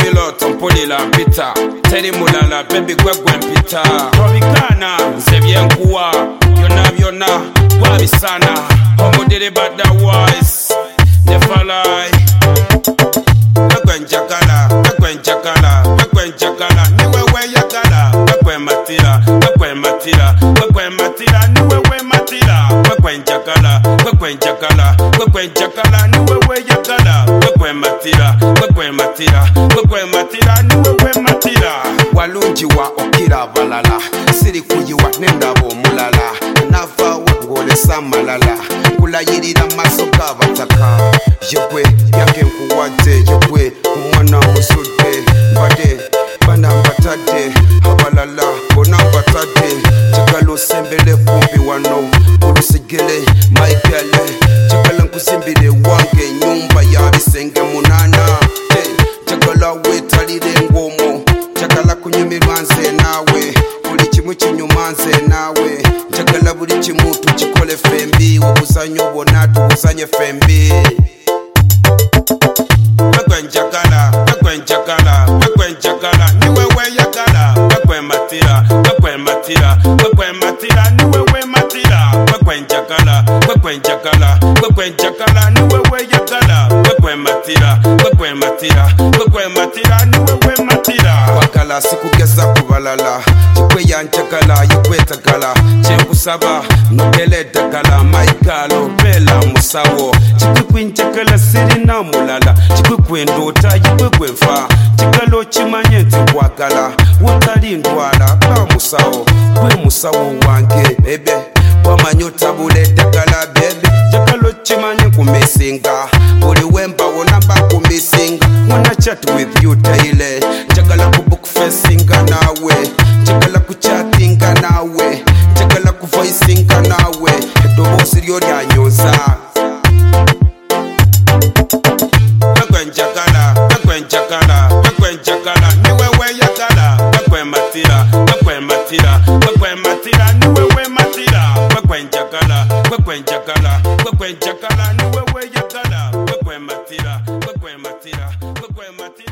pilot mpulila mpita teri mulala baby gwegwe mpita Tropicana nze byenkuwa byonna byonna wabisana omudiri badda wise never lie gwegwe njagala niwe weyagala gwegwe matira niwe we matira gwegwe njagala niwe weyagala gwegwe matira niwe we matira walungiwa okira abalala siri kuyiwa nendabo omulala navaawo ng'olesa amalala kulayirira maaso g'abataka yegwe yange nkuwadde yegwe omwana musudde mbadde bana mbatadde abalala bona mbatadde njagala osembere kumpi wano olusigere maigale njagala nkuzimbire wange ennyumba ya bisenge munana njagala weetalire ng'omwo njagala kunyumirwa nze naawe buli kimu kinyuma nze naawe njagala buli kimu tukikole fembi obuzanyo bwonna tubuzanye fembi gwegwe njagala niwe weyagala gwegwe matira niwe we matira gwegwe njagala niwe weyagala gwegwe matira niwe we matira wakala sikugeza kubalala kikweyanjagala yikwetagala kyenkusaba nogele eddagala maigalo beela musawo kikwekwinjagala sirina mulala kikwekwendota yikwekwenfa kigala okimanye nti nkwagala wotali ndwala ba musawo gwe musawo wange bebe wamanye otabula eddagala bebe jagala okimanye nkumisinga buli wembawona bakumisinga wanna chat with you daily njagala kubukfesinga naawe njagala kuchatinga naawe njagala kuvoisinga naawe eddoboozi lyo lyanyonza gwegwe njagala niwe weyagala gwegwe matira niwe we matira gwegwe njagala niwe weyagala gwegwe matira